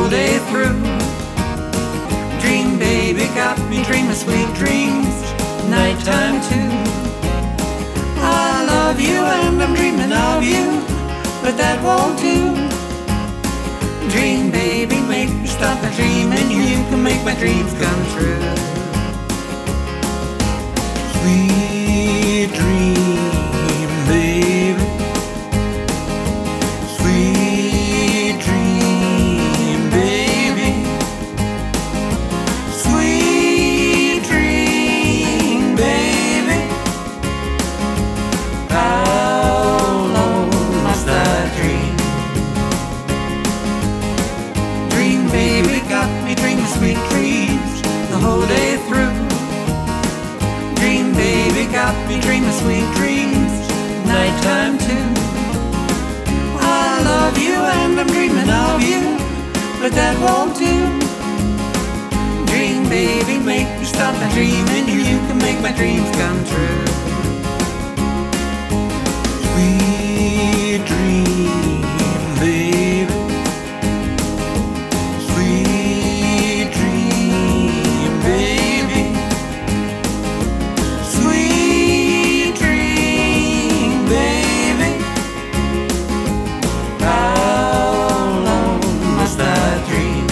whole day through. Dream, baby, got me dreaming sweet dreams, nighttime too. I love you and I'm dreaming of you, but that won't do. Dream, baby, make me stop my dreaming. You can make my dreams come true. Sweet dream, baby. Sweet dream, baby. Sweet dream, baby. How long must I dream? Dream, baby, got me dreaming sweet dreams the whole day through. Dream, baby, got me dreaming sweet dreams, nighttime too. I love you and I'm dreaming of you, but that won't do. Dream, baby, make me stop my dreaming. You can make my dreams come true. Sweet dream, baby. Sweet dream, baby. Sweet dream, baby. How long must I dream?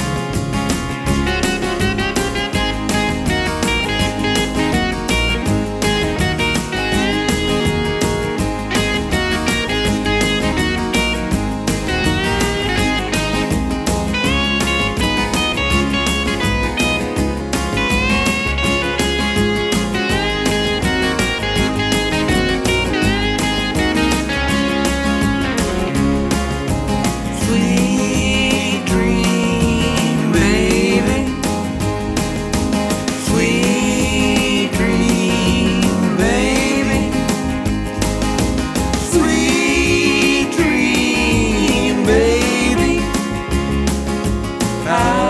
Sweet dream, baby. Sweet dream, baby. Sweet dream, baby.